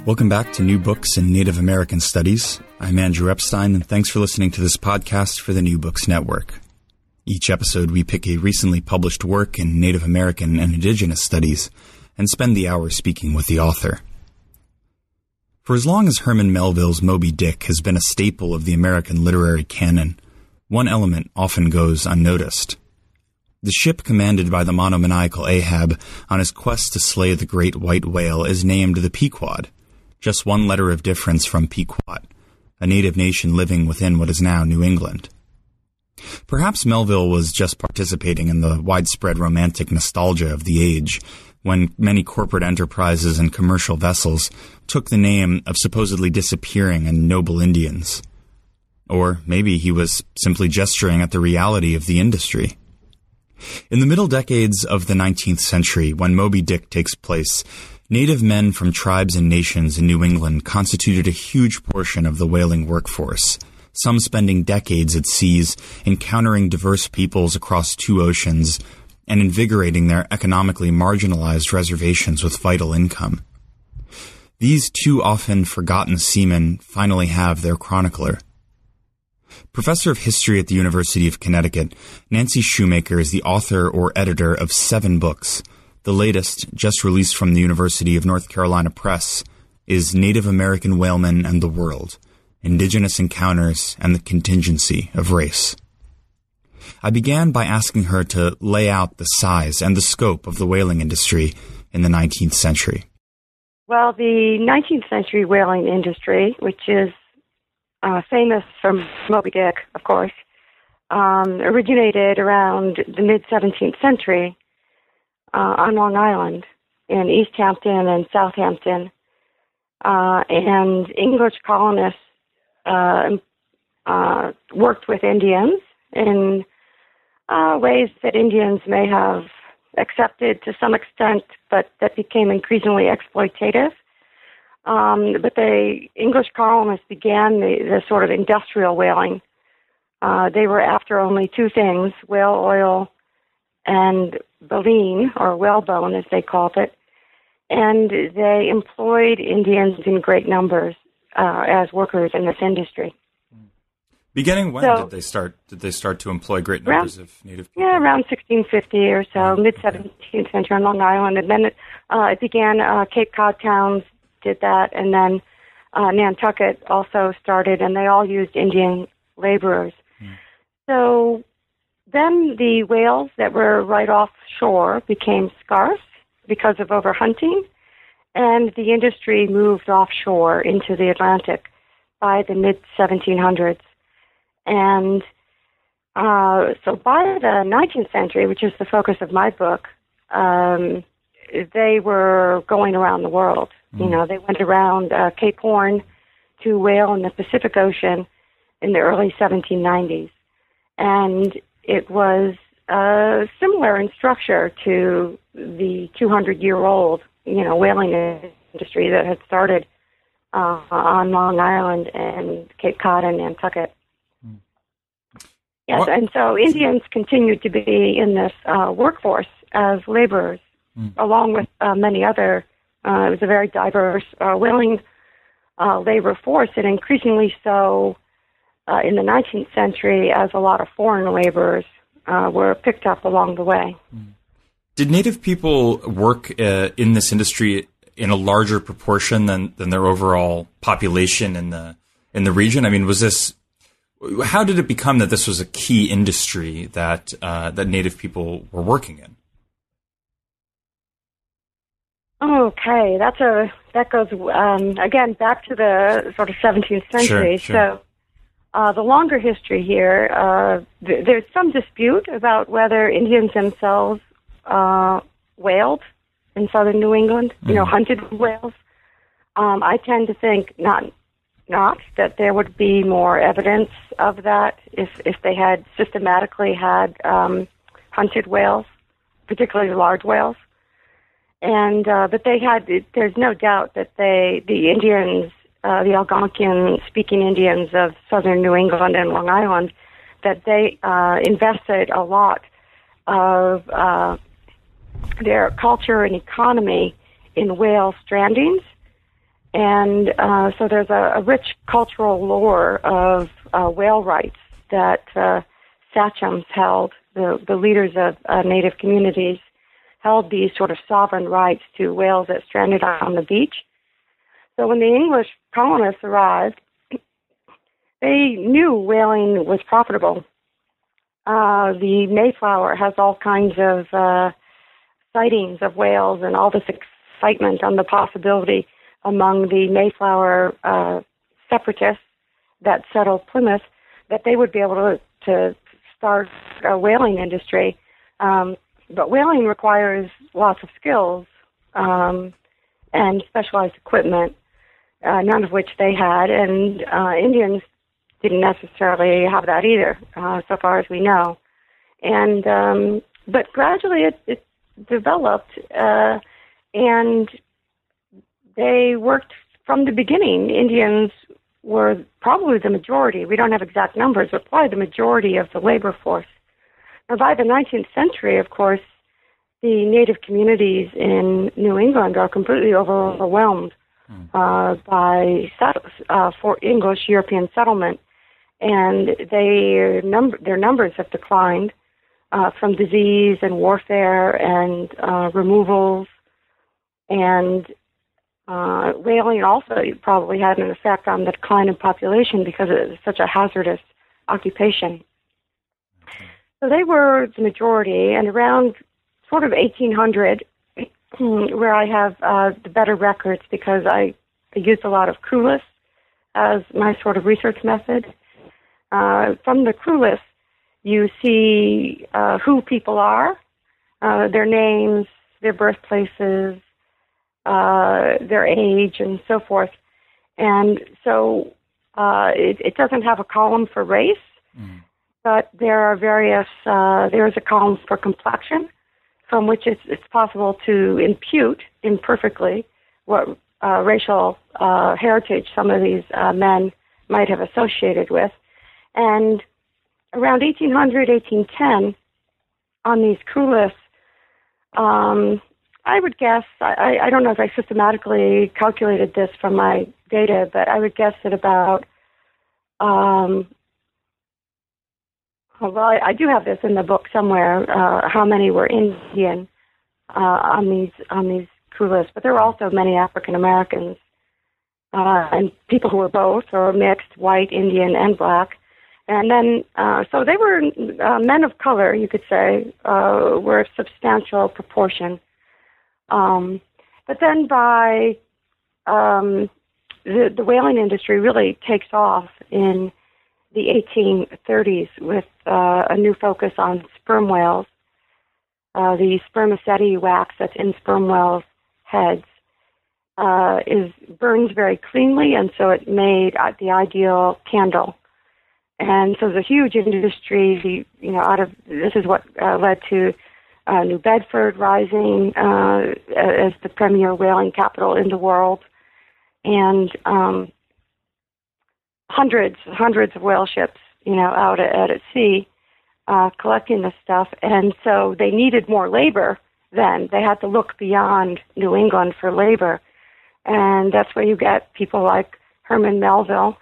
Welcome back to New Books in Native American Studies. I'm Andrew Epstein, and thanks for listening to this podcast for the New Books Network. Each episode, we pick a recently published work in Native American and Indigenous studies and spend the hour speaking with the author. For as long as Herman Melville's Moby Dick has been a staple of the American literary canon, one element often goes unnoticed. The ship commanded by the monomaniacal Ahab on his quest to slay the great white whale is named the Pequod, just one letter of difference from Pequot, a native nation living within what is now New England. Perhaps Melville was just participating in the widespread romantic nostalgia of the age, when many corporate enterprises and commercial vessels took the name of supposedly disappearing and noble Indians. Or maybe he was simply gesturing at the reality of the industry. In the middle decades of the 19th century, when Moby Dick takes place, Native men from tribes and nations in New England constituted a huge portion of the whaling workforce, some spending decades at seas, encountering diverse peoples across two oceans, and invigorating their economically marginalized reservations with vital income. These too often forgotten seamen finally have their chronicler. Professor of History at the University of Connecticut, Nancy Shoemaker is the author or editor of 7 books. The latest, just released from the University of North Carolina Press, is Native American Whalemen and the World, Indigenous Encounters and the Contingency of Race. I began by asking her to lay out the size and the scope of the whaling industry in the 19th century. Well, the 19th century whaling industry, which is famous from Moby Dick, of course, originated around the mid-17th century on Long Island in East Hampton and Southampton. And English colonists worked with Indians in ways that Indians may have accepted to some extent, but that became increasingly exploitative. But the English colonists began the sort of industrial whaling. They were after only 2 things, whale oil and baleen, or whalebone as they called it, and they employed Indians in great numbers as workers in this industry. Beginning when did they start to employ great numbers of Native people? Yeah, around 1650 or so, mid-17th century on Long Island, and then it began. Cape Cod towns did that, and then Nantucket also started, and they all used Indian laborers. So then the whales that were right offshore became scarce because of overhunting, and the industry moved offshore into the Atlantic by the mid-1700s. And so by the 19th century, which is the focus of my book, they were going around the world. You know, they went around Cape Horn to whale in the Pacific Ocean in the early 1790s. And it was similar in structure to the 200-year-old, whaling industry that had started on Long Island and Cape Cod and Nantucket. Yes, and so Indians continued to be in this workforce as laborers, along with many other. It was a very diverse whaling labor force, and increasingly so in the 19th century as a lot of foreign laborers were picked up along the way. Did Native people work in this industry in a larger proportion than their overall population in the region? I mean, how did it become that this was a key industry that Native people were working in? Okay, that goes again back to the sort of 17th century. Sure. So the longer history here, there's some dispute about whether Indians themselves whaled in southern New England. Hunted whales. I tend to think not that there would be more evidence of that if they had systematically had hunted whales, particularly large whales. And but they had. There's no doubt that the Indians, the Algonquian-speaking Indians of southern New England and Long Island, that they invested a lot of their culture and economy in whale strandings And so there's a rich cultural lore of whale rights that sachems held, the leaders of native communities held these sort of sovereign rights to whales that stranded on the beach. So when the English colonists arrived, they knew whaling was profitable. The Mayflower has all kinds of sightings of whales and all this excitement on the possibility among the Mayflower separatists that settled Plymouth that they would be able to start a whaling industry. But whaling requires lots of skills and specialized equipment, none of which they had, and Indians didn't necessarily have that either, so far as we know. And but gradually it developed, and they worked from the beginning. Indians were probably the majority. We don't have exact numbers, but probably the majority of the labor force. Now, by the 19th century, of course, the native communities in New England are completely overwhelmed by for English European settlement, and their numbers have declined from disease and warfare and removals, and whaling also probably had an effect on the decline in population because it is such a hazardous occupation. So they were the majority, and around sort of 1800, where I have the better records because I used a lot of crew lists as my sort of research method. From the crew list, you see who people are, their names, their birthplaces, their age, and so forth. And so it doesn't have a column for race, but there are various, there is a column for complexion, from which it's possible to impute imperfectly what racial heritage some of these men might have associated with. And around 1800, 1810, on these crew lists, I would guess, I don't know if I systematically calculated this from my data, but I would guess that about, well, I do have this in the book somewhere, how many were Indian on these crew lists, but there were also many African Americans and people who were both, or mixed, white, Indian, and black. And then, so they were men of color, you could say, were a substantial proportion. But then by the whaling industry really takes off in the 1830s with a new focus on sperm whales. The spermaceti wax that's in sperm whales' heads burns very cleanly, and so it made the ideal candle. And so there's a huge industry, this is what led to New Bedford rising as the premier whaling capital in the world, and hundreds of whale ships, out at sea collecting this stuff. And so they needed more labor then. They had to look beyond New England for labor, and that's where you get people like Herman Melville,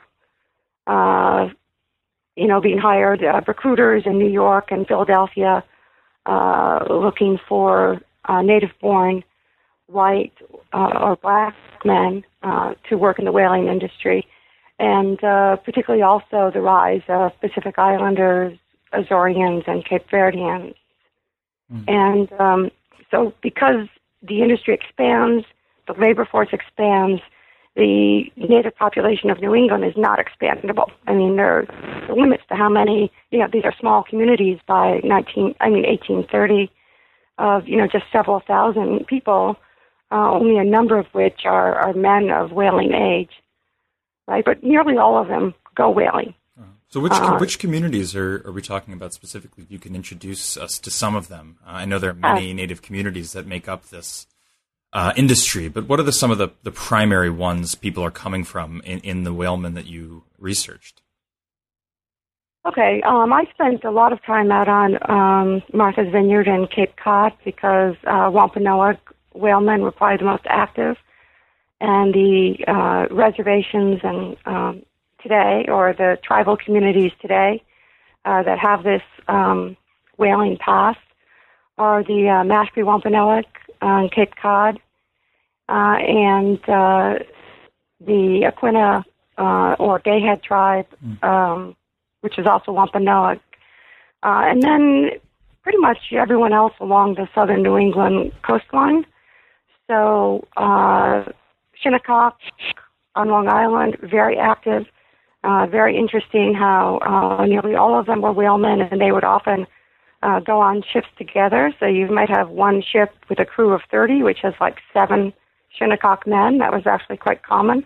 being hired, recruiters in New York and Philadelphia, looking for native-born white or black men to work in the whaling industry, and particularly also the rise of Pacific Islanders, Azorians, and Cape Verdeans. And so because the industry expands, the labor force expands, the native population of New England is not expandable. I mean, there are limits to how many, these are small communities by 1830 of, just several thousand people, only a number of which are men of whaling age, right? But nearly all of them go whaling. So which communities are we talking about specifically? You can introduce us to some of them. I know there are many native communities that make up this industry, but what are some of the primary ones people are coming from in the whalemen that you researched? Okay, I spent a lot of time out on Martha's Vineyard and Cape Cod because Wampanoag whalemen were probably the most active, and the reservations and today, or the tribal communities today that have this whaling past, are the Mashpee Wampanoag on Cape Cod, and the Aquinnah or Gayhead tribe, which is also Wampanoag, and then pretty much everyone else along the southern New England coastline. So Shinnecock on Long Island, very active, very interesting how nearly all of them were whalemen, and they would often go on ships together. So you might have one ship with a crew of 30, which has like 7 Shinnecock men. That was actually quite common.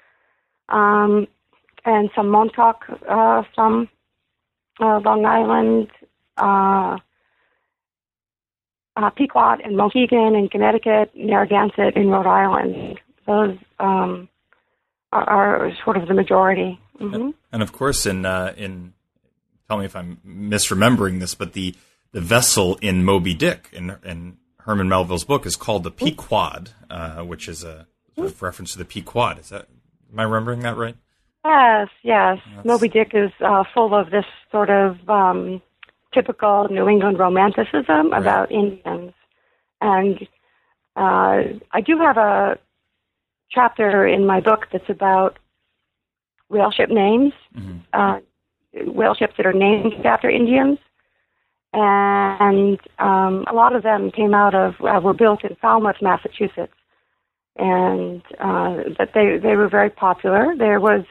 And some Montauk from Long Island, Pequot and Mohegan in Connecticut, Narragansett in Rhode Island. Those are sort of the majority. Mm-hmm. And of course, in tell me if I'm misremembering this, but the vessel in Moby Dick in Herman Melville's book is called the Pequod, which is a sort of reference to the Pequod. Am I remembering that right? Yes. Moby Dick is full of this sort of typical New England romanticism about Indians. And I do have a chapter in my book that's about whale ship names, whale ships that are named after Indians. And a lot of them came out of, were built in Falmouth, Massachusetts. And that they were very popular. There was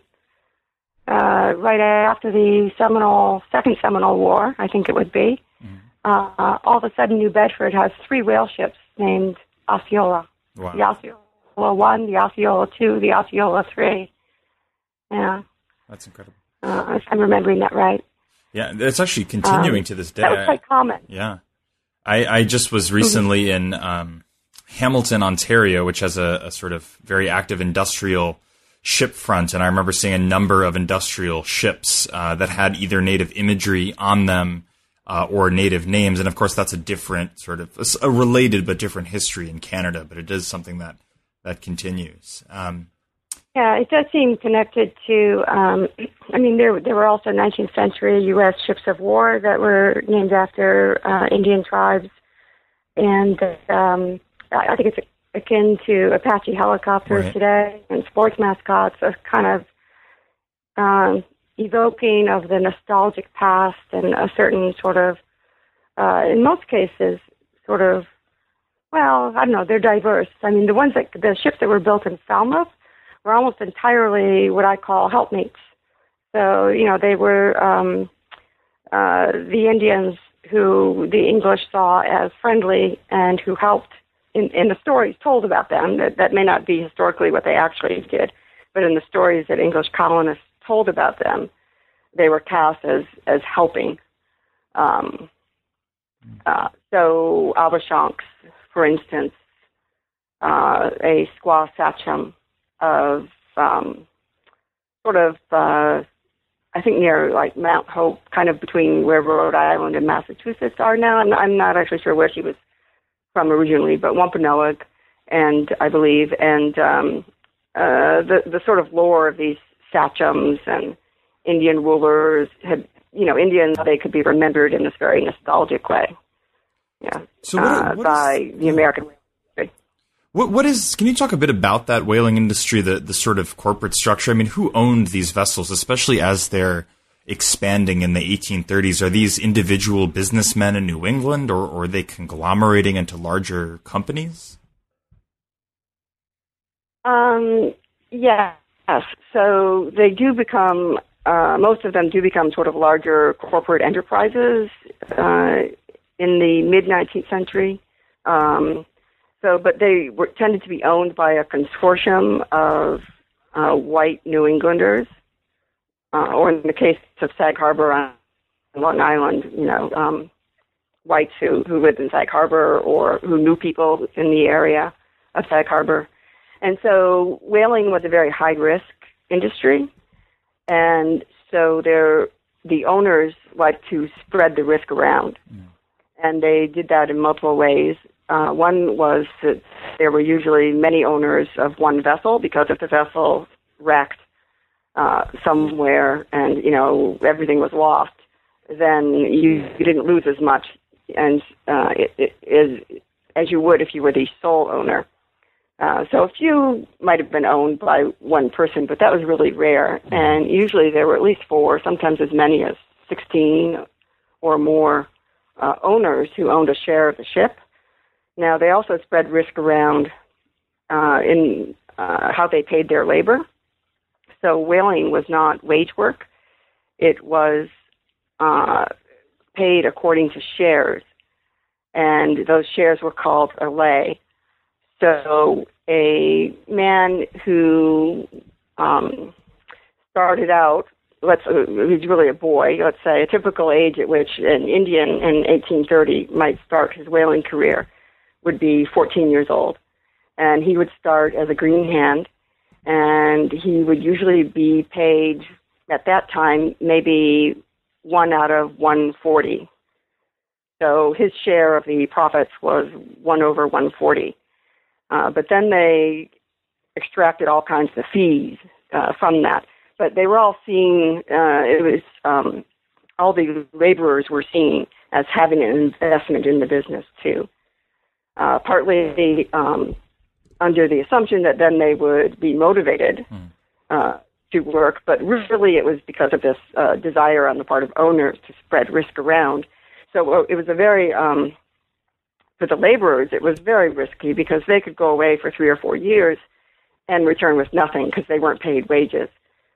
right after the Second Seminole War, I think it would be. All of a sudden, New Bedford has 3 whale ships named Osceola. Wow. The Osceola 1, the Osceola 2, the Osceola 3. Yeah, that's incredible. If I'm remembering that right. Yeah, it's actually continuing to this day. That was quite common. Yeah, I just was recently in Hamilton, Ontario, which has a sort of very active industrial ship front, and I remember seeing a number of industrial ships that had either native imagery on them or native names, and of course that's a different sort of a related but different history in Canada, but it is something that continues. Yeah, it does seem connected to. I mean, there were also 19th century U.S. ships of war that were named after Indian tribes, and I think it's akin to Apache helicopters today, and sports mascots are kind of evoking of the nostalgic past and a certain sort of, in most cases, sort of, well, I don't know, they're diverse. I mean, the ships that were built in Falmouth were almost entirely what I call helpmates. So, they were the Indians who the English saw as friendly and who helped in the stories told about them. That may not be historically what they actually did, but in the stories that English colonists told about them, they were cast as helping. So Awashanks, for instance, a squaw sachem of sort of, I think near like Mount Hope, kind of between where Rhode Island and Massachusetts are now. I'm not actually sure where she was from originally, but Wampanoag, and I believe, and the sort of lore of these sachems and Indian rulers had, Indians, they could be remembered in this very nostalgic way. Yeah. So by the American. What is? Can you talk a bit about that whaling industry, the sort of corporate structure? I mean, who owned these vessels, especially as they're expanding in the 1830s? Are these individual businessmen in New England, or are they conglomerating into larger companies? Yes. So they do become, most of them do become sort of larger corporate enterprises in the mid-19th century. But they tended to be owned by a consortium of white New Englanders, or in the case of Sag Harbor on Long Island, whites who lived in Sag Harbor or who knew people in the area of Sag Harbor. And so whaling was a very high-risk industry, and so the owners liked to spread the risk around. And they did that in multiple ways. One was that there were usually many owners of one vessel, because if the vessel wrecked somewhere and, everything was lost, then you didn't lose as much as you would if you were the sole owner. So a few might have been owned by one person, but that was really rare. And usually there were at least 4, sometimes as many as 16 or more owners who owned a share of the ship. Now, they also spread risk around in how they paid their labor. So whaling was not wage work. It was paid according to shares, and those shares were called a lay. So a man who started out, he's really a boy, let's say, a typical age at which an Indian in 1830 might start his whaling career would be 14 years old. And he would start as a green hand, and he would usually be paid, at that time, maybe 1 out of 140. So his share of the profits was 1 over 140. But then they extracted all kinds of fees from that. But they were all seeing, all the laborers were seen as having an investment in the business too. Partly under the assumption that then they would be motivated to work, but really it was because of this desire on the part of owners to spread risk around. So it was a very, for the laborers, it was very risky because they could go away for 3 or 4 years and return with nothing because they weren't paid wages.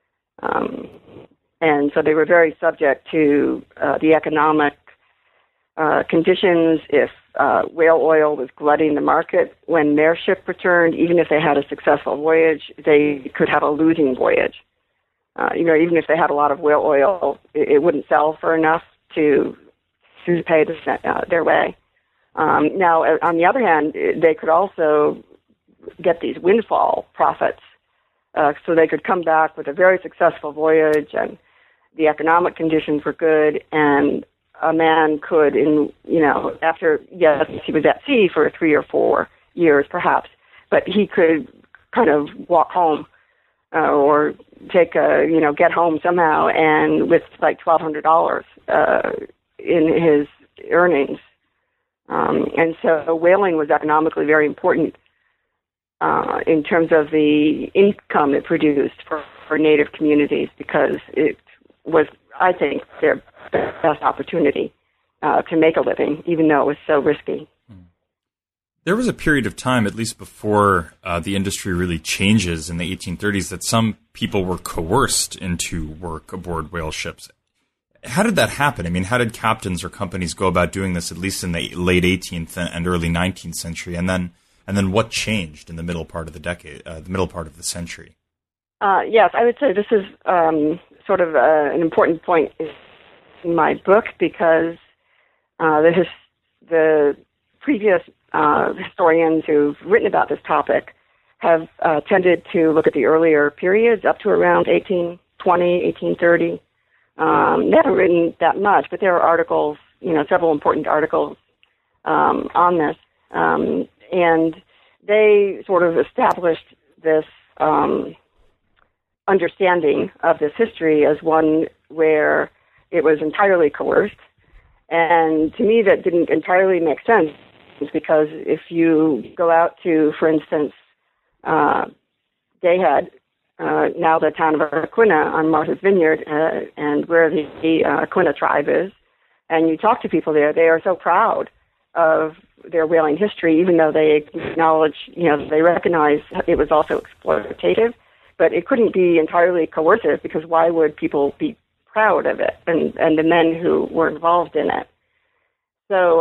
And so they were very subject to the economic conditions. If whale oil was glutting the market when their ship returned, even if they had a successful voyage, they could have a losing voyage. Even if they had a lot of whale oil, it wouldn't sell for enough to pay their way. Now, on the other hand, they could also get these windfall profits. So they could come back with a very successful voyage, and the economic conditions were good, and a man could, after, yes, he was at sea for 3 or 4 years perhaps, but he could kind of walk home or get home somehow, and with like $1,200 in his earnings. And so whaling was economically very important in terms of the income it produced for Native communities, because it was, I think, their best opportunity to make a living, even though it was so risky. There was a period of time, at least before the industry really changes in the 1830s, that some people were coerced into work aboard whale ships. How did that happen? I mean, how did captains or companies go about doing this, at least in the late 18th and early 19th century? And then what changed in the middle part of the decade, the middle part of the century? Yes, I would say this is sort of an important point in my book, because the previous historians who've written about this topic have tended to look at the earlier periods up to around 1820, 1830. They haven't written that much, but there are articles, several important articles on this. And they sort of established this understanding of this history as one where it was entirely coerced. And to me, that didn't entirely make sense, because if you go out to, for instance, Gayhead, now the town of Aquinnah on Martha's Vineyard, and where the Aquinnah tribe is, and you talk to people there, they are so proud of their whaling history, even though they acknowledge, they recognize it was also exploitative, but it couldn't be entirely coercive, because why would people be proud of it, and the men who were involved in it? So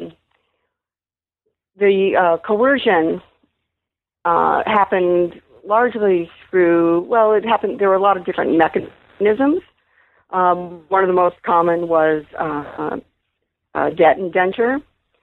the coercion happened largely through, there were a lot of different mechanisms. One of the most common was debt indenture,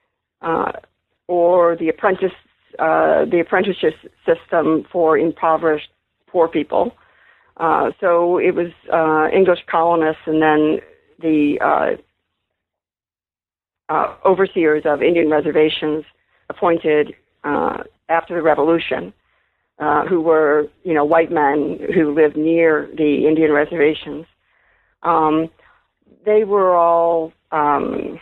or the apprenticeship system for impoverished poor people. So it was English colonists, and then the overseers of Indian reservations appointed after the revolution, who were, white men who lived near the Indian reservations. They were all kind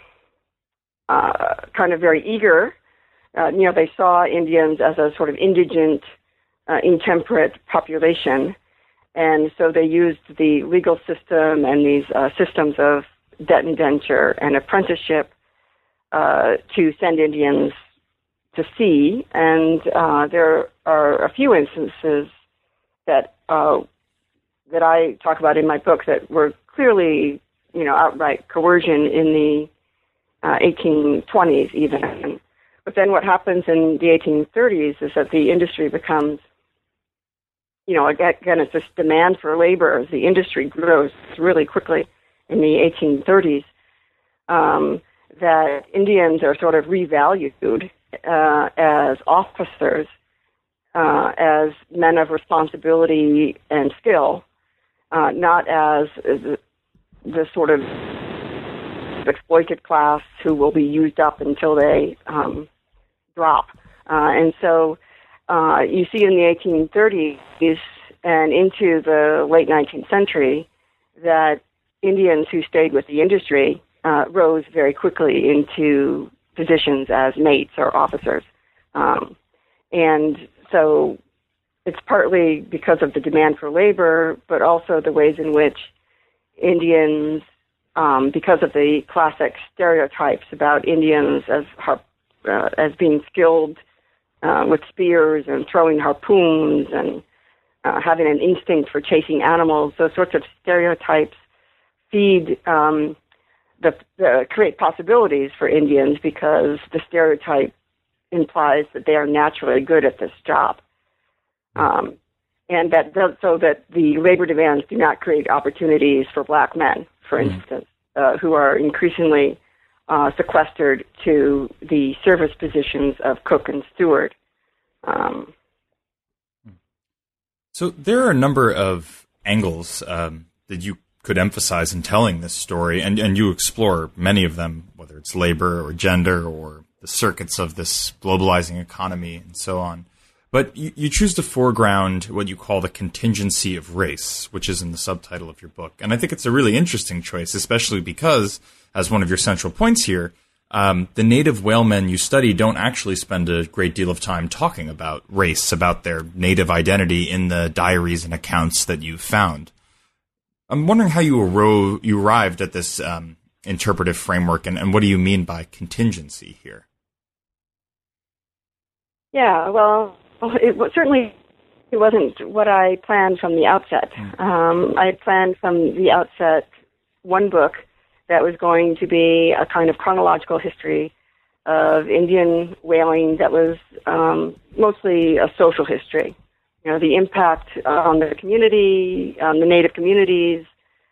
of very eager. They saw Indians as a sort of indigent, intemperate population, and so they used the legal system and these systems of debt indenture and apprenticeship to send Indians to sea. And there are a few instances that I talk about in my book that were clearly, outright coercion in the 1820s even. But then what happens in the 1830s is that the industry becomes, again, it's this demand for labor as the industry grows really quickly in the 1830s, that Indians are sort of revalued as officers, as men of responsibility and skill, not as the sort of exploited class who will be used up until they drop. And so you see in the 1830s and into the late 19th century that Indians who stayed with the industry rose very quickly into positions as mates or officers. And so it's partly because of the demand for labor, but also the ways in which Indians, because of the classic stereotypes about Indians as being skilled with spears and throwing harpoons and having an instinct for chasing animals, those sorts of stereotypes create possibilities for Indians because the stereotype implies that they are naturally good at this job. And so that the labor demands do not create opportunities for black men, for instance, who are increasingly sequestered to the service positions of cook and steward. So there are a number of angles that you could emphasize in telling this story, and you explore many of them, whether it's labor or gender or the circuits of this globalizing economy and so on. But you choose to foreground what you call the contingency of race, which is in the subtitle of your book. And I think it's a really interesting choice, especially because, as one of your central points here, the native whalemen you study don't actually spend a great deal of time talking about race, about their native identity in the diaries and accounts that you've found. I'm wondering how you arrived at this interpretive framework, and what do you mean by contingency here? Yeah, well, it wasn't what I planned from the outset. I had planned from the outset one book that was going to be a kind of chronological history of Indian whaling that was mostly a social history. The impact on the community, on the native communities,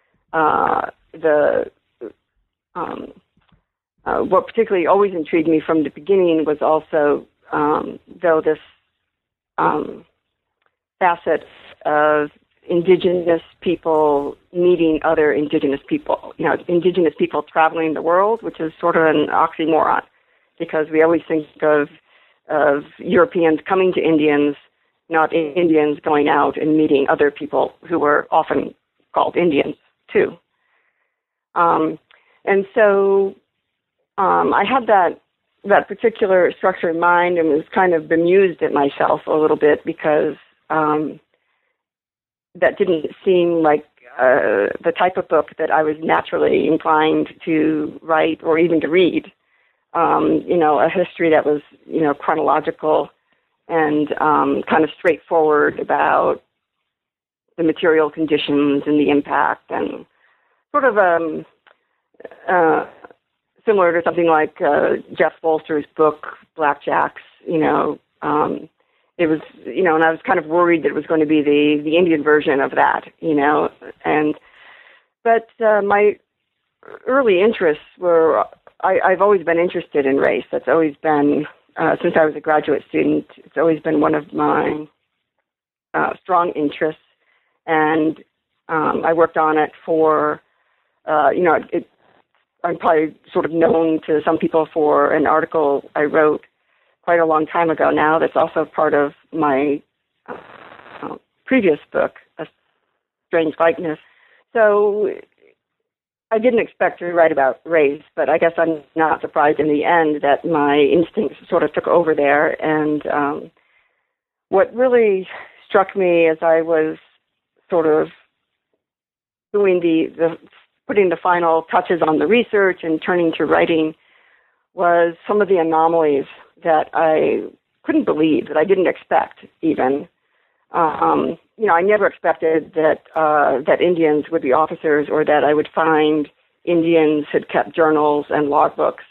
what particularly always intrigued me from the beginning was also, though this facet of indigenous people meeting other indigenous people, indigenous people traveling the world, which is sort of an oxymoron, because we always think of Europeans coming to Indians, not Indians going out and meeting other people who were often called Indians too. And so I had that particular structure in mind and was kind of bemused at myself a little bit because that didn't seem like the type of book that I was naturally inclined to write or even to read. A history that was, chronological and kind of straightforward about the material conditions and the impact, and sort of similar to something like Jeff Bolster's book, Blackjacks. It was, and I was kind of worried that it was going to be the Indian version of that, But my early interests were, I've always been interested in race. That's always been, since I was a graduate student, it's always been one of my strong interests. And I worked on it for, I'm probably sort of known to some people for an article I wrote quite a long time ago now. That's also part of my previous book, A Strange Likeness. So I didn't expect to write about race, but I guess I'm not surprised in the end that my instincts sort of took over there. And what really struck me as I was sort of doing the putting the final touches on the research and turning to writing was some of the anomalies that I couldn't believe, that I didn't expect even. I never expected that Indians would be officers, or that I would find Indians had kept journals and logbooks.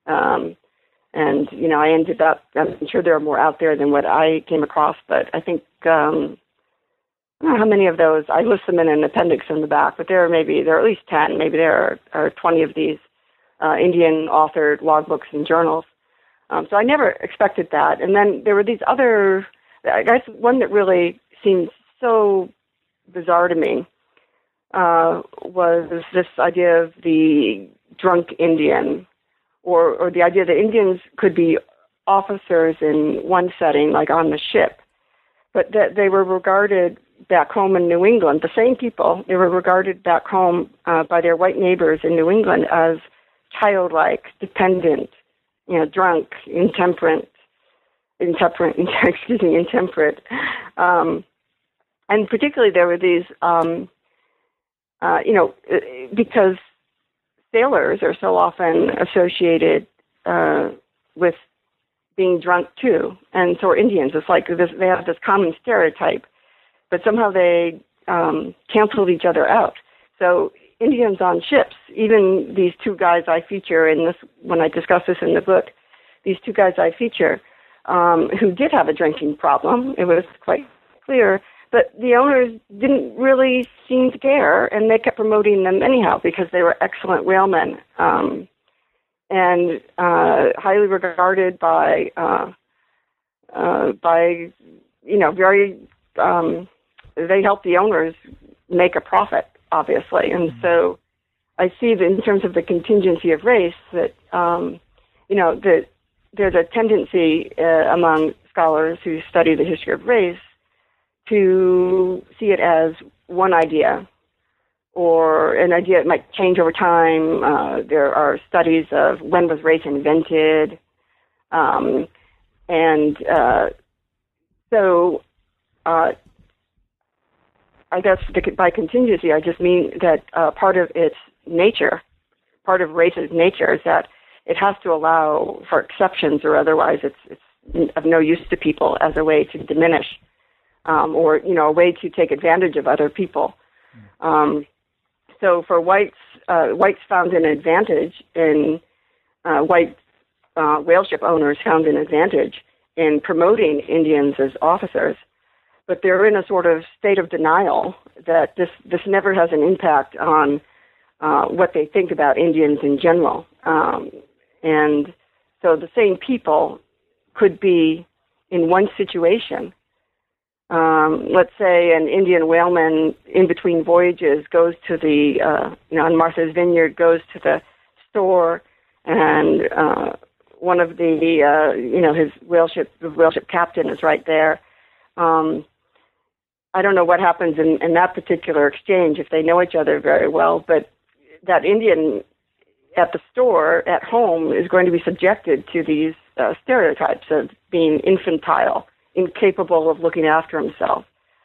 I ended up, I'm sure there are more out there than what I came across, but I think, I don't know how many of those, I list them in an appendix in the back, but there are at least 10, maybe there are 20 of these Indian-authored logbooks and journals. So I never expected that. And then there were these other, I guess one that really seemed so bizarre to me was this idea of the drunk Indian, or the idea that Indians could be officers in one setting, like on the ship, but that they were regarded back home in New England, the same people, they were regarded back home by their white neighbors in New England as childlike, dependent, drunk, intemperate. And particularly there were these, because sailors are so often associated with being drunk too, and so are Indians. It's like this, they have this common stereotype, but somehow they canceled each other out. So Indians on ships, even these two guys I feature in this, when I discuss this in the book, these two guys I feature, who did have a drinking problem, it was quite clear, but the owners didn't really seem to care, and they kept promoting them anyhow because they were excellent whalemen, and highly regarded by very, they helped the owners make a profit, obviously. And so I see that in terms of the contingency of race that, that there's a tendency among scholars who study the history of race to see it as one idea, or an idea that might change over time. There are studies of when was race invented. So I guess by contingency, I just mean that part of its nature, part of race's nature is that it has to allow for exceptions, or otherwise it's of no use to people as a way to diminish, or a way to take advantage of other people. So for whites found an advantage in white whale ship owners found an advantage in promoting Indians as officers, but they're in a sort of state of denial that this never has an impact on what they think about Indians in general. And so the same people could be in one situation. Let's say an Indian whaleman in between voyages goes to the, on Martha's Vineyard, goes to the store, and one of the, his the whale ship captain is right there. I don't know what happens in that particular exchange if they know each other very well, but that Indian at the store, at home, is going to be subjected to these stereotypes of being infantile, incapable of looking after himself,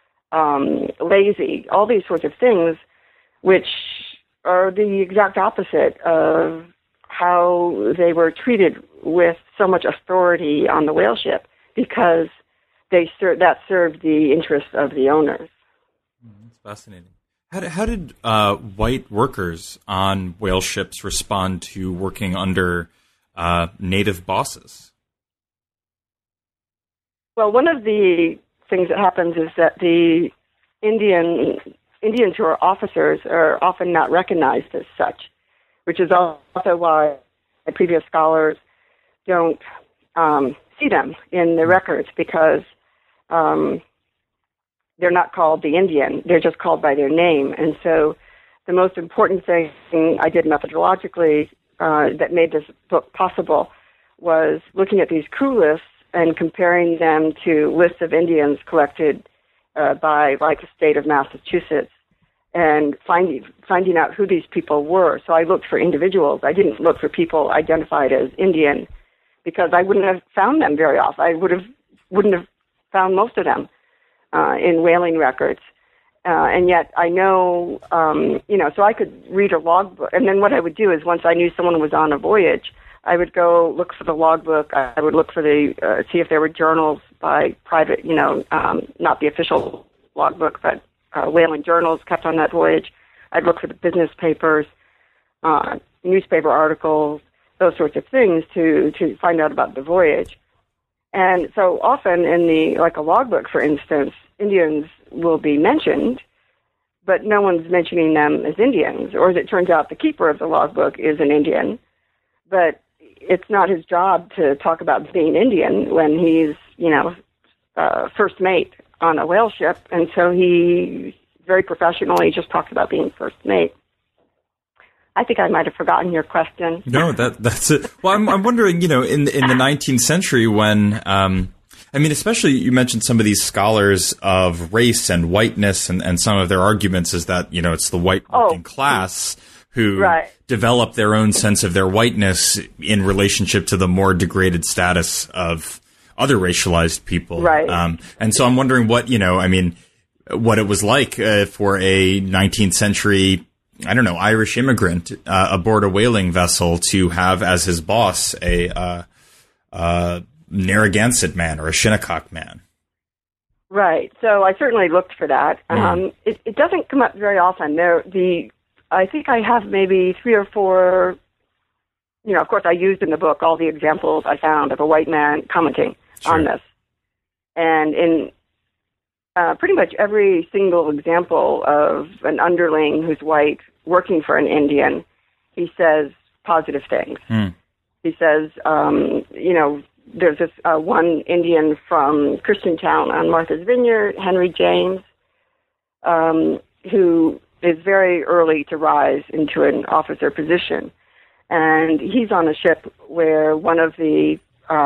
lazy, all these sorts of things, which are the exact opposite of how they were treated with so much authority on the whale ship, because that served the interests of the owners. That's fascinating. How did white workers on whale ships respond to working under native bosses? Well, one of the things that happens is that the Indians who are officers are often not recognized as such, which is also why the previous scholars don't see them in the records, because they're not called the Indian. They're just called by their name. And so the most important thing I did methodologically that made this book possible was looking at these crew lists and comparing them to lists of Indians collected by, like, the state of Massachusetts, and finding out who these people were. So I looked for individuals. I didn't look for people identified as Indian, because I wouldn't have found them very often. I wouldn't have found most of them in whaling records. And yet I know, so I could read a logbook. And then what I would do is, once I knew someone was on a voyage, I would go look for the logbook. I would look for see if there were journals by private, not the official logbook, but whaling journals kept on that voyage. I'd look for the business papers, newspaper articles, those sorts of things to find out about the voyage. And so often in a logbook, for instance, Indians will be mentioned, but no one's mentioning them as Indians. Or as it turns out, the keeper of the logbook is an Indian, but it's not his job to talk about being Indian when he's, first mate on a whale ship. And so he very professionally just talks about being first mate. I think I might have forgotten your question. No, that's it. Well, I'm wondering, in the 19th century when, especially you mentioned some of these scholars of race and whiteness, and some of their arguments is that, it's the white working class who develop their own sense of their whiteness in relationship to the more degraded status of other racialized people. Right. And so I'm wondering what it was like for a 19th century, Irish immigrant aboard a whaling vessel to have as his boss a Narragansett man or a Shinnecock man. Right. So I certainly looked for that. It doesn't come up very often. I think I have maybe 3 or 4. Of course, I used in the book all the examples I found of a white man commenting on this, and in pretty much every single example of an underling who's white working for an Indian, he says positive things. He says, there's this one Indian from Christiantown on Martha's Vineyard, Henry James, who is very early to rise into an officer position. And he's on a ship where one of the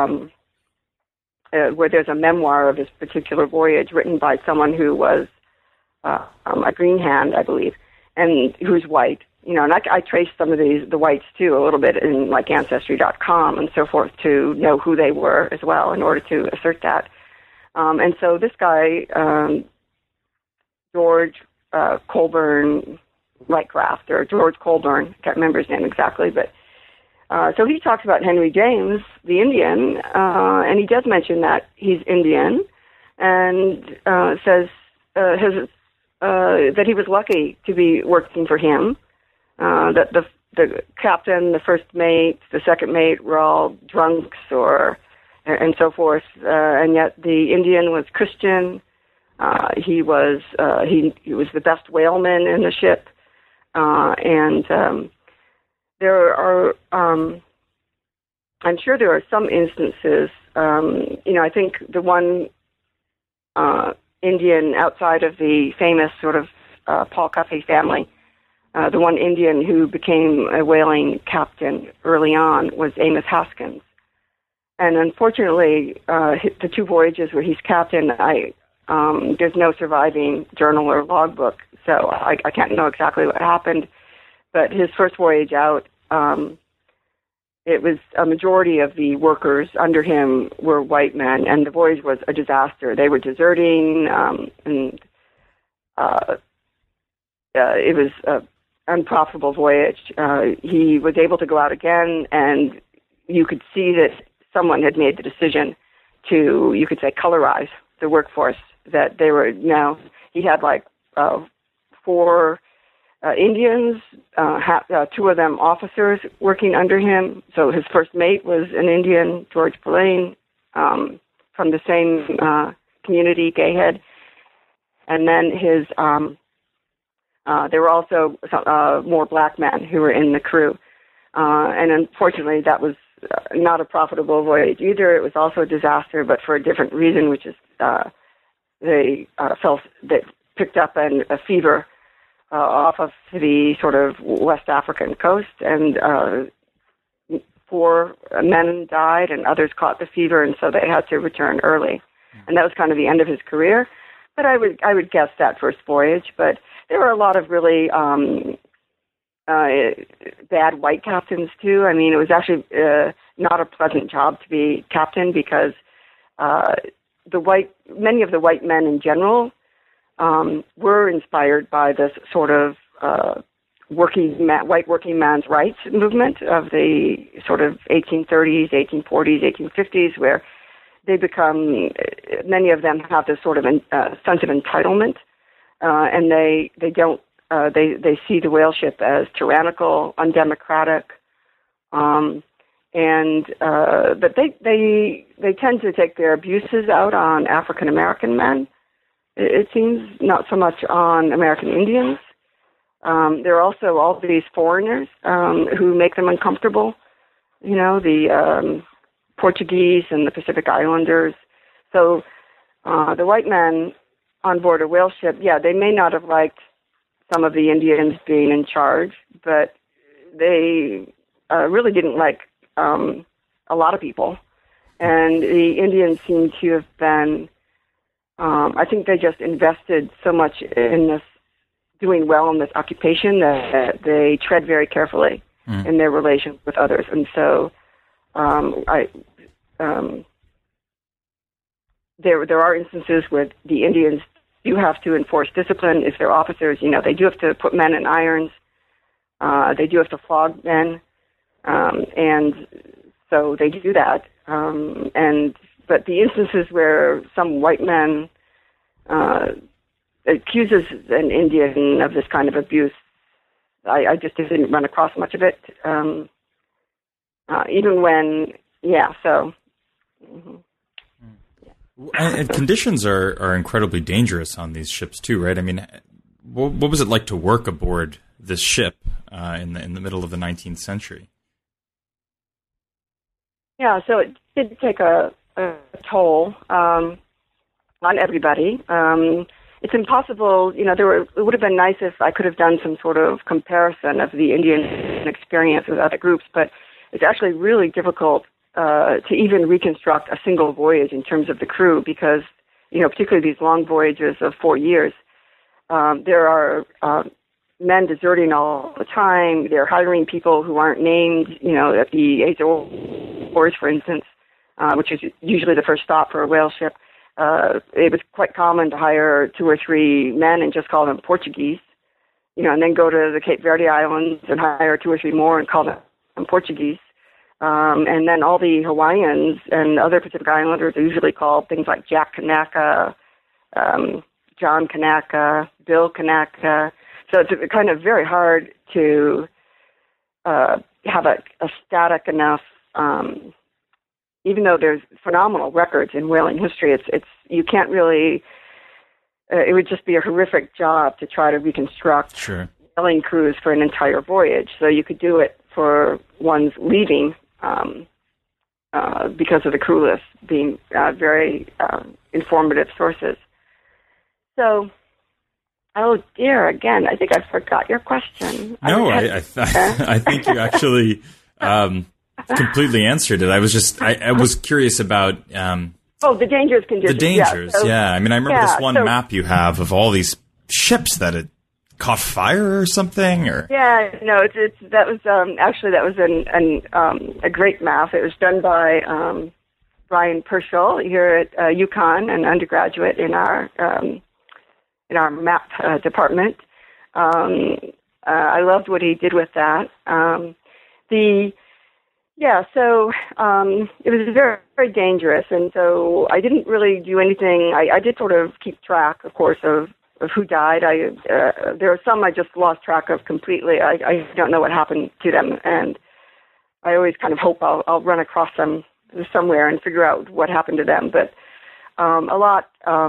where there's a memoir of his particular voyage written by someone who was a green hand, I believe, and who's white. And I traced some of the whites too a little bit in Ancestry.com and so forth to know who they were as well in order to assert that. And so this guy, George Colburn Lightcraft, or George Colburn, I can't remember his name exactly, but so he talks about Henry James, the Indian, and he does mention that he's Indian, and says that he was lucky to be working for him, that the captain, the first mate, the second mate were all drunks and so forth, and yet the Indian was Christian. He was the best whaleman in the ship, and there are, I'm sure there are some instances, I think the one Indian outside of the famous sort of Paul Cuffey family, the one Indian who became a whaling captain early on was Amos Haskins. And unfortunately, the 2 voyages where he's captain, there's no surviving journal or logbook, so I can't know exactly what happened. But his first voyage out, it was a majority of the workers under him were white men, and the voyage was a disaster. They were deserting, and it was an unprofitable voyage. He was able to go out again, and you could see that someone had made the decision to, you could say, colorize the workforce, that they were now, he had 4 Indians, 2 of them officers working under him. So his first mate was an Indian, George Pullein, from the same community, Gayhead. And then there were also more black men who were in the crew. And unfortunately, that was not a profitable voyage either. It was also a disaster, but for a different reason, which is they picked up a fever off of the sort of West African coast, and 4 men died, and others caught the fever, and so they had to return early. And that was kind of the end of his career. But I would guess that first voyage. But there were a lot of really bad white captains too. I mean, it was actually not a pleasant job to be captain because many of the white men in general were inspired by this sort of white working man's rights movement of the sort of 1830s, 1840s, 1850s, where many of them have this sort of sense of entitlement, and they see the whale ship as tyrannical, undemocratic, but they tend to take their abuses out on African American men. It seems not so much on American Indians. There are also all these foreigners who make them uncomfortable. You know, the Portuguese and the Pacific Islanders. So the white men on board a whale ship, they may not have liked some of the Indians being in charge, but they really didn't like a lot of people. And the Indians seem to have been, I think they just invested so much in this, doing well in this occupation that they tread very carefully in their relations with others. And so there are instances where the Indians do have to enforce discipline if they're officers. You know, they do have to put men in irons. They do have to flog men, and so they do that. But the instances where some white man accuses an Indian of this kind of abuse, I just didn't run across much of it. Even when, so. Mm-hmm. And conditions are incredibly dangerous on these ships too, right? I mean, what was it like to work aboard this ship in the middle of the 19th century? Yeah, so it did take a toll on everybody. It's impossible, you know, it would have been nice if I could have done some sort of comparison of the Indian experience with other groups, but it's actually really difficult to even reconstruct a single voyage in terms of the crew because, you know, particularly these long voyages of 4 years, there are men deserting all the time. They're hiring people who aren't named, you know, at the Azores, for instance, which is usually the first stop for a whale ship. It was quite common to hire 2 or 3 men and just call them Portuguese, you know, and then go to the Cape Verde Islands and hire 2 or 3 more and call them Portuguese. And then all the Hawaiians and other Pacific Islanders are usually called things like Jack Kanaka, John Kanaka, Bill Kanaka. So it's kind of very hard to have a static enough, even though there's phenomenal records in whaling history, it's you can't really, it would just be a horrific job to try to reconstruct whaling crews for an entire voyage. So you could do it for one's leaving, because of the crew list being very informative sources. So, oh dear, again, I think I forgot your question. No, I think you actually completely answered it. I was curious about the dangerous conditions. The dangers, I mean, I remember this one map you have of all these ships that had caught fire or something, or that was a great map. It was done by Brian Purcell here at UConn, an undergraduate in our map department. I loved what he did with that. It was very, very dangerous, and so I didn't really do anything. I did sort of keep track, of course, of who died. There are some I just lost track of completely. I don't know what happened to them, and I always kind of hope I'll run across them somewhere and figure out what happened to them. But a lot,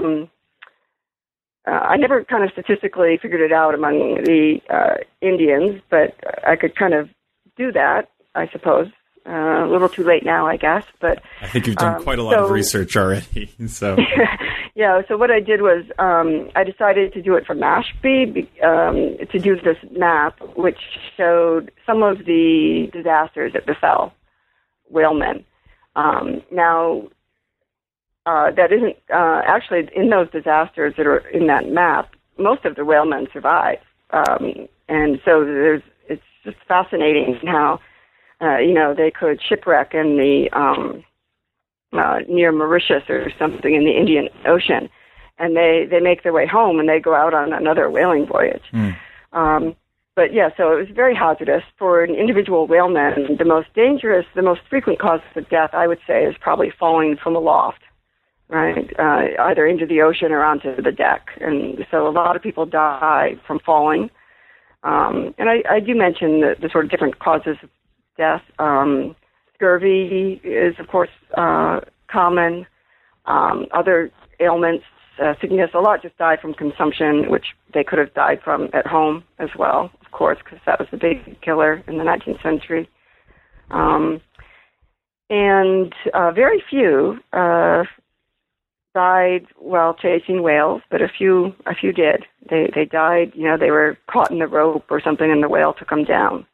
I never kind of statistically figured it out among the Indians, but I could kind of do that, I suppose. A little too late now, I guess, but I think you've done quite a lot of research already. So so what I did was I decided to do it for Mashpee to do this map, which showed some of the disasters that befell whalemen. Now, that isn't actually in those disasters that are in that map. Most of the whalemen survive, and so it's just fascinating how they could shipwreck in the near Mauritius or something in the Indian Ocean, and they make their way home and they go out on another whaling voyage. But yeah, so it was very hazardous for an individual whaleman. The most dangerous, the most frequent cause of death, I would say, is probably falling from aloft, right? Either into the ocean or onto the deck. And so a lot of people die from falling. And I do mention the sort of different causes of death. Scurvy is, of course, common. Other ailments, sickness, a lot just die from consumption, which they could have died from at home as well, of course, because that was the big killer in the 19th century. And very few died while chasing whales, but a few did. They died, they were caught in the rope or something, and the whale took them down.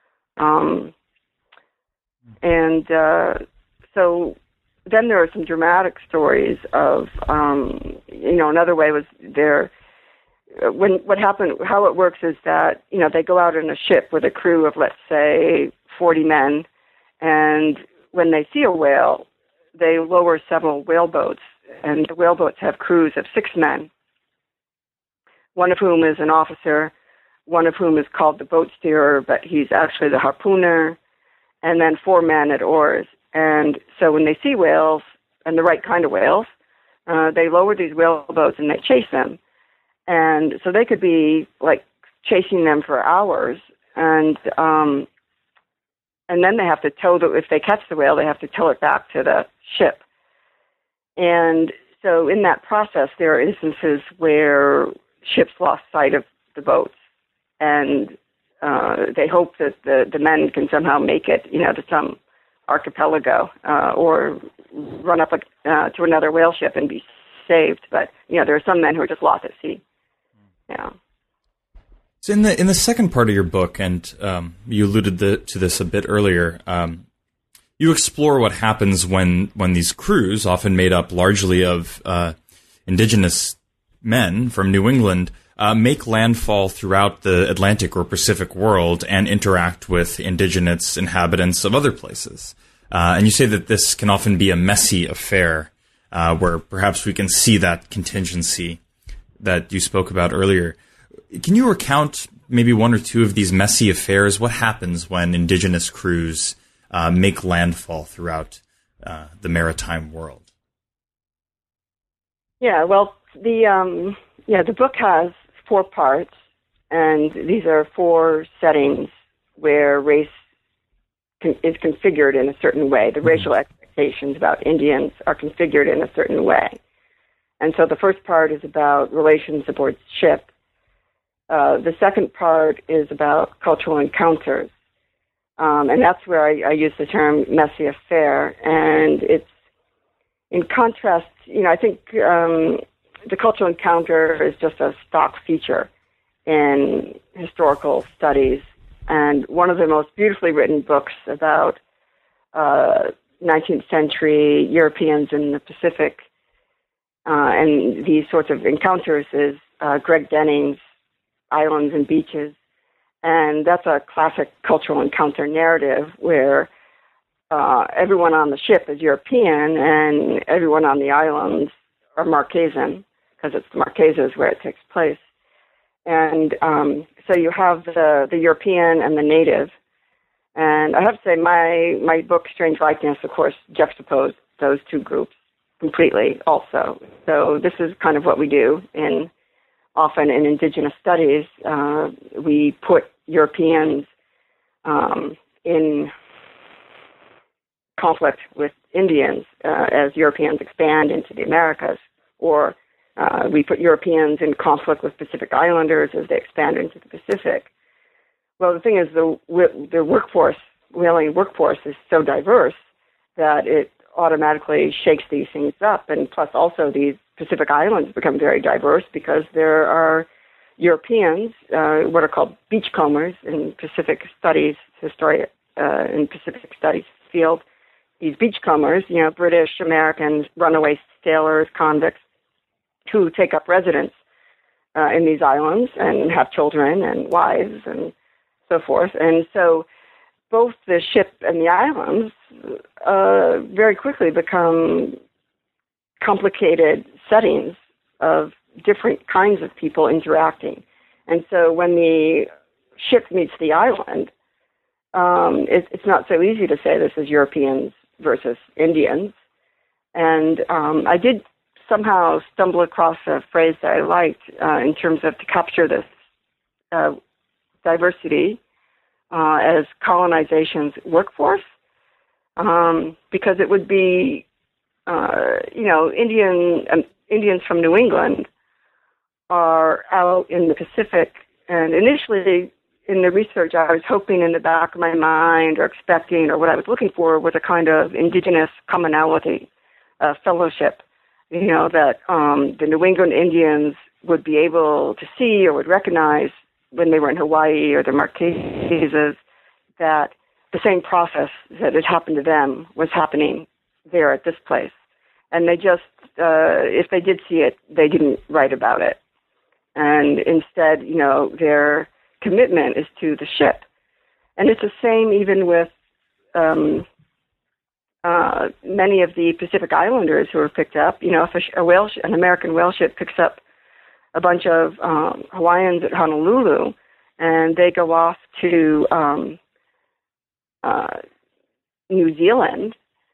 So then there are some dramatic stories of, another way was there. How it works is that, they go out in a ship with a crew of, let's say, 40 men, and when they see a whale, they lower several whaleboats, and the whaleboats have crews of 6 men, one of whom is an officer, one of whom is called the boat steerer, but he's actually the harpooner, and then 4 men at oars. And so when they see whales, and the right kind of whales, they lower these whaleboats and they chase them. And so they could be like chasing them for hours, and then they have to if they catch the whale, they have to tow it back to the ship. And so in that process, there are instances where ships lost sight of the boats, and they hope that the men can somehow make it, to some archipelago or run up to another whale ship and be saved. But there are some men who are just lost at sea. Yeah. So in the second part of your book, and you alluded to this a bit earlier, you explore what happens when these crews, often made up largely of indigenous men from New England, make landfall throughout the Atlantic or Pacific world and interact with indigenous inhabitants of other places. And you say that this can often be a messy affair, where perhaps we can see that contingency that you spoke about earlier. Can you recount maybe one or two of these messy affairs? What happens when indigenous crews make landfall throughout the maritime world? Yeah, well, the book has 4 parts, and these are 4 settings where race is configured in a certain way. The racial expectations about Indians are configured in a certain way. And so the first part is about relations aboard ship. The second part is about cultural encounters. And that's where I use the term messy affair. And it's in contrast, I think the cultural encounter is just a stock feature in historical studies. And one of the most beautifully written books about 19th century Europeans in the Pacific and these sorts of encounters is Greg Denning's Islands and Beaches. And that's a classic cultural encounter narrative where everyone on the ship is European and everyone on the islands are Marquesan, because it's the Marquesas where it takes place. And so you have the European and the native. And I have to say my book, Strange Likeness, of course, juxtaposed those 2 groups completely also. So this is kind of what we do often in indigenous studies. We put Europeans in conflict with Indians as Europeans expand into the Americas, or we put Europeans in conflict with Pacific Islanders as they expand into the Pacific. Well, the thing is, the whaling workforce is so diverse that it automatically shakes these things up, and plus also these Pacific Islands become very diverse because there are Europeans, what are called beachcombers in Pacific studies field, these beachcombers, British, Americans, runaway sailors, convicts, who take up residence in these islands and have children and wives and so forth. And so both the ship and the islands very quickly become complicated settings of different kinds of people interacting. And so when the ship meets the island, it's not so easy to say this is Europeans versus Indians. And I did somehow stumble across a phrase that I liked in terms of to capture this diversity as colonization's workforce, because it would be, Indians from New England are out in the Pacific, and initially in the research I was hoping in the back of my mind or expecting, or what I was looking for was a kind of indigenous commonality, fellowship, that the New England Indians would be able to see or would recognize when they were in Hawaii or the Marquesas, that the same process that had happened to them was happening there at this place. And they just, if they did see it, they didn't write about it. And instead, their commitment is to the ship. And it's the same even with many of the Pacific Islanders who are picked up. If an American whale ship picks up a bunch of Hawaiians at Honolulu, and they go off to New Zealand,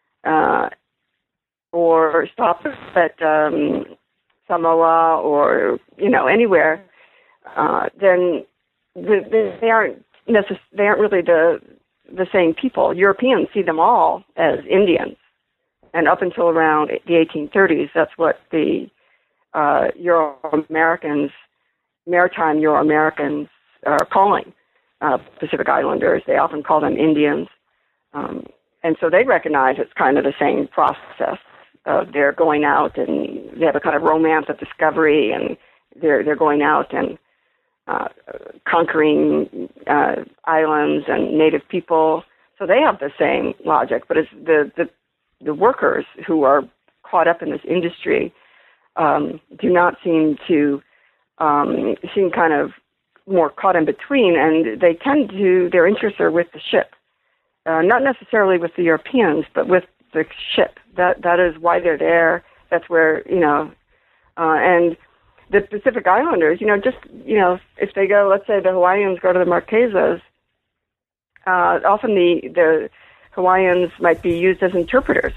or stop at Samoa, or anywhere, then they aren't really the same people. Europeans see them all as Indians, and up until around the 1830s, that's what the Euro-Americans, maritime Euro-Americans, are calling Pacific Islanders. They often call them Indians, and so they recognize it's kind of the same process. They're going out, and they have a kind of romance of discovery, and they're going out and conquering islands and native people. So they have the same logic, but it's the workers who are caught up in this industry do not seem to seem kind of more caught in between, and they tend to, their interests are with the ship, not necessarily with the Europeans, but with the ship. That is why they're there. That's where, and the Pacific Islanders, if they go, let's say the Hawaiians go to the Marquesas, often the Hawaiians might be used as interpreters.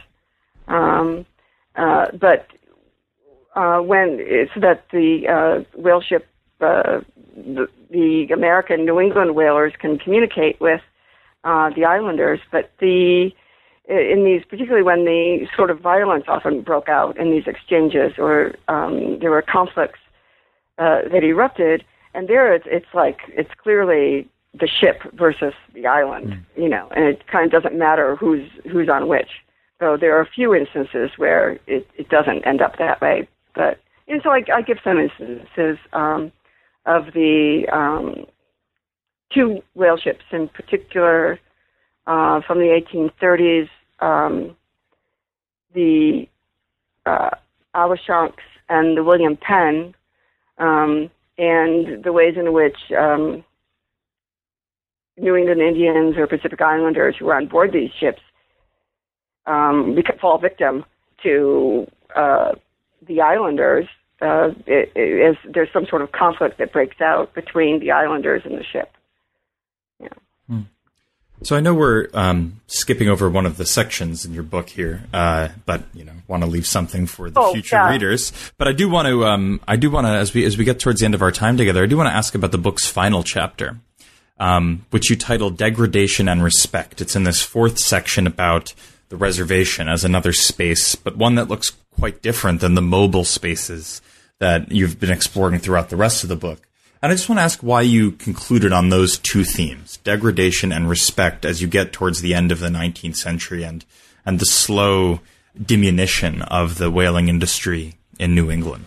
But when it's that the whale ship, the American New England whalers can communicate with the Islanders, but in these, particularly when the sort of violence often broke out in these exchanges, or there were conflicts that erupted, and there it's clearly the ship versus the island, and it kind of doesn't matter who's on which. So there are a few instances where it doesn't end up that way, but so I give some instances of the two whale ships in particular from the 1830s. The Awashanks and the William Penn, and the ways in which New England Indians or Pacific Islanders who were on board these ships fall victim to the Islanders. There's some sort of conflict that breaks out between the Islanders and the ship. Yeah. So I know we're skipping over one of the sections in your book here, but want to leave something for the future readers. But I do want to, as we get towards the end of our time together, I do want to ask about the book's final chapter, which you titled "Degradation and Respect." It's in this fourth section about the reservation as another space, but one that looks quite different than the mobile spaces that you've been exploring throughout the rest of the book. And I just want to ask why you concluded on those two themes, degradation and respect, as you get towards the end of the 19th century and the slow diminution of the whaling industry in New England.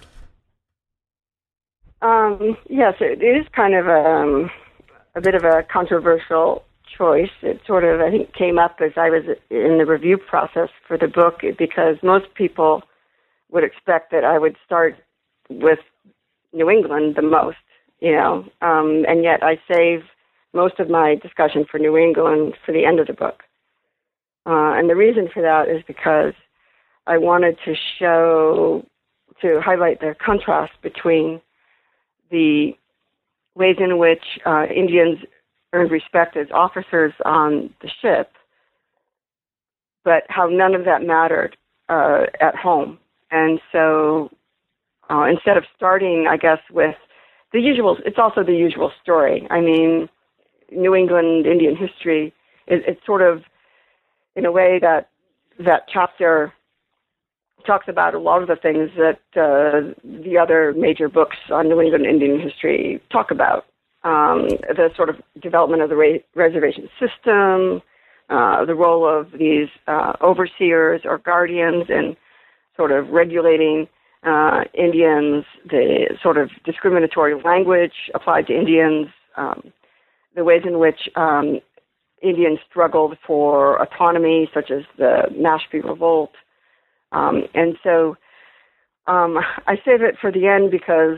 Yes, it is kind of a bit of a controversial choice. It sort of, I think, came up as I was in the review process for the book, because most people would expect that I would start with New England the most, and yet I save most of my discussion for New England for the end of the book. And the reason for that is because I wanted to highlight the contrast between the ways in which Indians earned respect as officers on the ship, but how none of that mattered at home. And so instead of starting, I guess, with the usual, it's also the usual story. I mean, New England Indian history, it's sort of, in a way, that chapter talks about a lot of the things that the other major books on New England Indian history talk about. The sort of development of the reservation system, the role of these overseers or guardians in sort of regulating Indians, the sort of discriminatory language applied to Indians, the ways in which Indians struggled for autonomy, such as the Mashpee Revolt. And so I save it for the end because,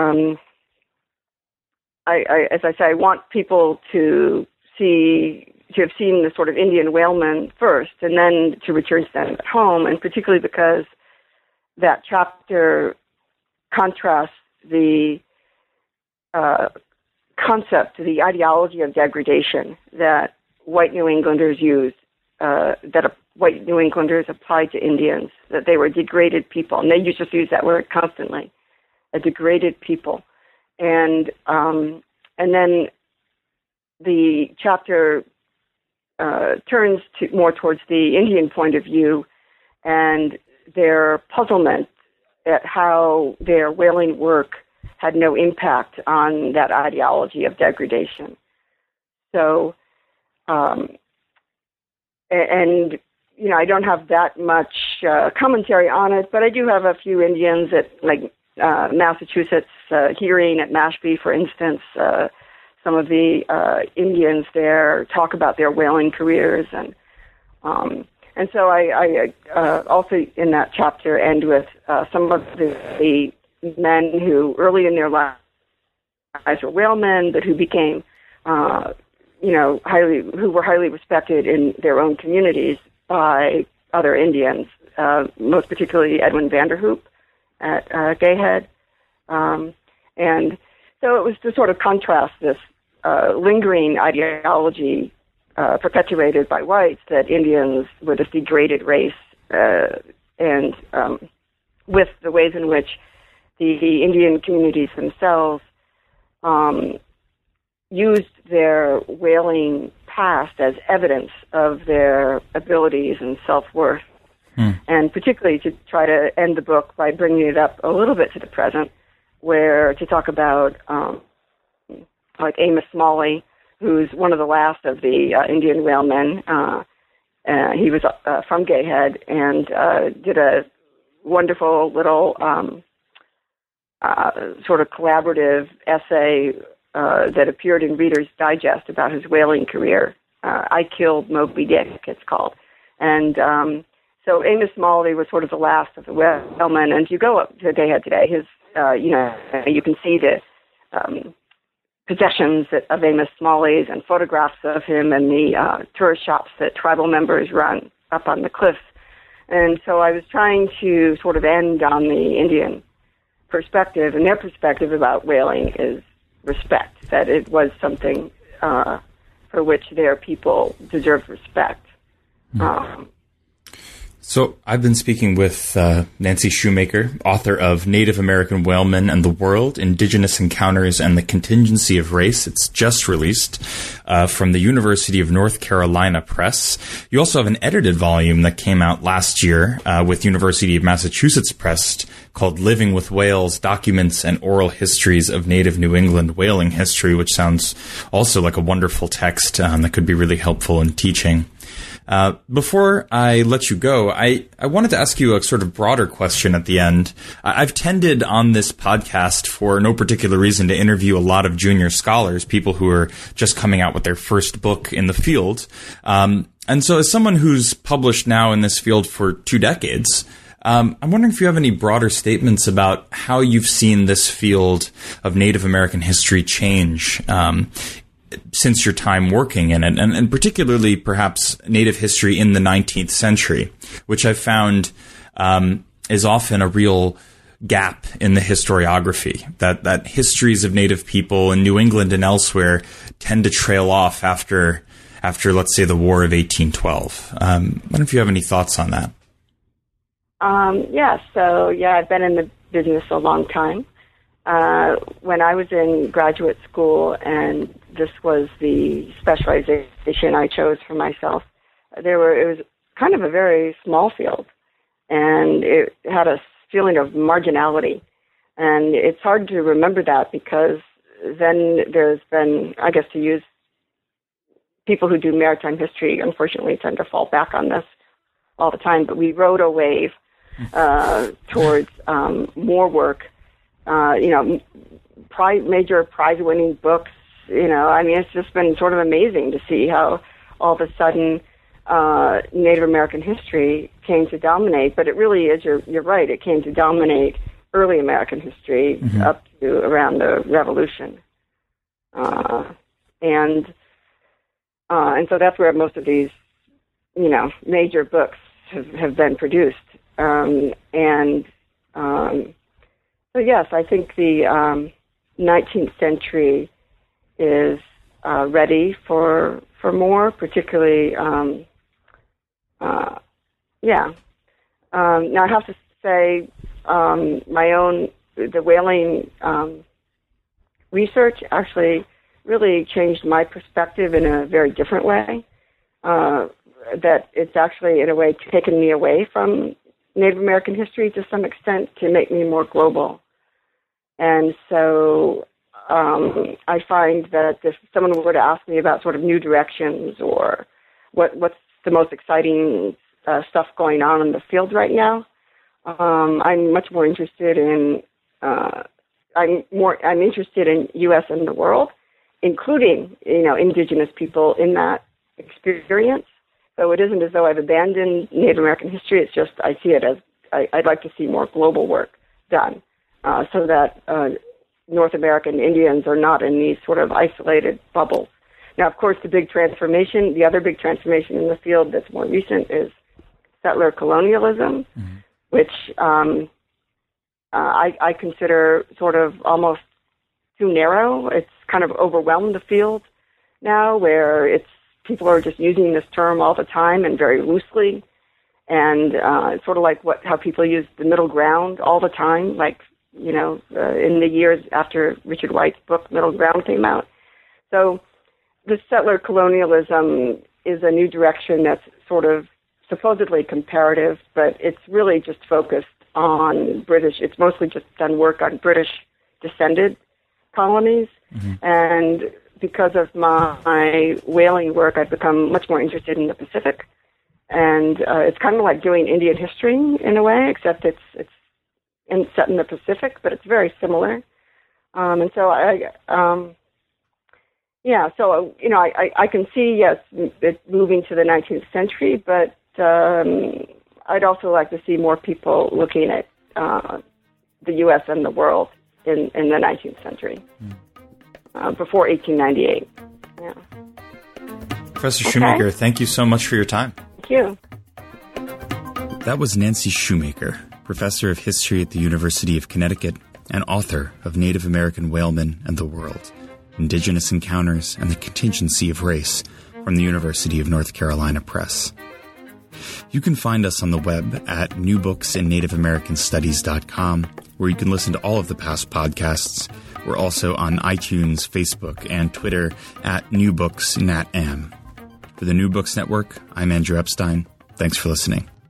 as I say, I want people to have seen the sort of Indian whalemen first, and then to return to them at home, and particularly because that chapter contrasts the concept, the ideology of degradation that white New Englanders used, white New Englanders applied to Indians, that they were degraded people. And they used to use that word constantly, a degraded people. And then the chapter turns more towards the Indian point of view and their puzzlement at how their whaling work had no impact on that ideology of degradation. So, I don't have that much commentary on it, but I do have a few Indians at, Massachusetts hearing at Mashpee, for instance. Some of the Indians there talk about their whaling careers, and so I also in that chapter end with some of the men who early in their lives were whalemen, but who became who were highly respected in their own communities by other Indians, most particularly Edwin Vanderhoop at Gay Head. And so it was to sort of contrast this lingering ideology perpetuated by whites that Indians were this degraded race, and with the ways in which the Indian communities themselves used their whaling past as evidence of their abilities and self-worth. And particularly to try to end the book by bringing it up a little bit to the present, where to talk about Amos Smalley, who's one of the last of the Indian whalemen. He was from Gay Head and did a wonderful little sort of collaborative essay that appeared in Reader's Digest about his whaling career. I Killed Moby Dick, it's called. And so Amos Smalley was sort of the last of the whalemen. And if you go up to Gay Head today, his, you can see the possessions of Amos Smalley's and photographs of him and the tourist shops that tribal members run up on the cliffs. And so I was trying to sort of end on the Indian perspective, and their perspective about whaling is respect, that it was something for which their people deserved respect. So I've been speaking with Nancy Shoemaker, author of Native American Whalemen and the World, Indigenous Encounters and the Contingency of Race. It's just released from the University of North Carolina Press. You also have an edited volume that came out last year with University of Massachusetts Press called Living with Whales, Documents and Oral Histories of Native New England Whaling History, which sounds also like a wonderful text that could be really helpful in teaching. Before I let you go, I wanted to ask you a sort of broader question at the end. I've tended on this podcast, for no particular reason, to interview a lot of junior scholars, people who are just coming out with their first book in the field. And so as someone who's published now in this field for 2 decades, I'm wondering if you have any broader statements about how you've seen this field of Native American history change since your time working in it, and particularly perhaps Native history in the 19th century, which I've found is often a real gap in the historiography, that histories of Native people in New England and elsewhere tend to trail off after, let's say, the War of 1812. I wonder if you have any thoughts on that. I've been in the business a long time. When I was in graduate school, and this was the specialization I chose for myself, it was kind of a very small field, and it had a feeling of marginality. And it's hard to remember that, because then there's been, I guess, to use people who do maritime history, unfortunately, tend to fall back on this all the time, but we rode a wave towards more work, major prize-winning books. It's just been sort of amazing to see how all of a sudden Native American history came to dominate. But it really is, you're right, it came to dominate early American history up to around the Revolution. And so that's where most of these, major books have been produced. So yes, I think the 19th century is ready for more, particularly, Now I have to say, the whaling research actually really changed my perspective in a very different way. That it's actually, in a way, taken me away from Native American history to some extent to make me more global. And so I find that if someone were to ask me about sort of new directions or what's the most exciting stuff going on in the field right now, I'm much more interested in I'm interested in U.S. and the world, including indigenous people in that experience. So it isn't as though I've abandoned Native American history. It's just I see it as I'd like to see more global work done, so that North American Indians are not in these sort of isolated bubbles. Now, of course, the other big transformation in the field that's more recent is settler colonialism, which I consider sort of almost too narrow. It's kind of overwhelmed the field now, where people are just using this term all the time and very loosely, and it's sort of like how people use the middle ground all the time, like in the years after Richard White's book Middle Ground came out. So the settler colonialism is a new direction that's sort of supposedly comparative, but it's really just focused on British. It's mostly just done work on British descended colonies, and because of my whaling work, I've become much more interested in the Pacific, and it's kind of like doing Indian history in a way, except it's set in the Pacific, but it's very similar. And so I can see, yes, it moving to the 19th century, but I'd also like to see more people looking at the U.S. and the world in the 19th century. Before 1898. Yeah. Professor Shoemaker, thank you so much for your time. Thank you. That was Nancy Shoemaker, professor of history at the University of Connecticut and author of Native American Whalemen and the World, Indigenous Encounters and the Contingency of Race from the University of North Carolina Press. You can find us on the web at newbooksinNativeAmericanStudies.com, where you can listen to all of the past podcasts. We're also on iTunes, Facebook, and Twitter at NewBooksNatAm. For the New Books Network, I'm Andrew Epstein. Thanks for listening.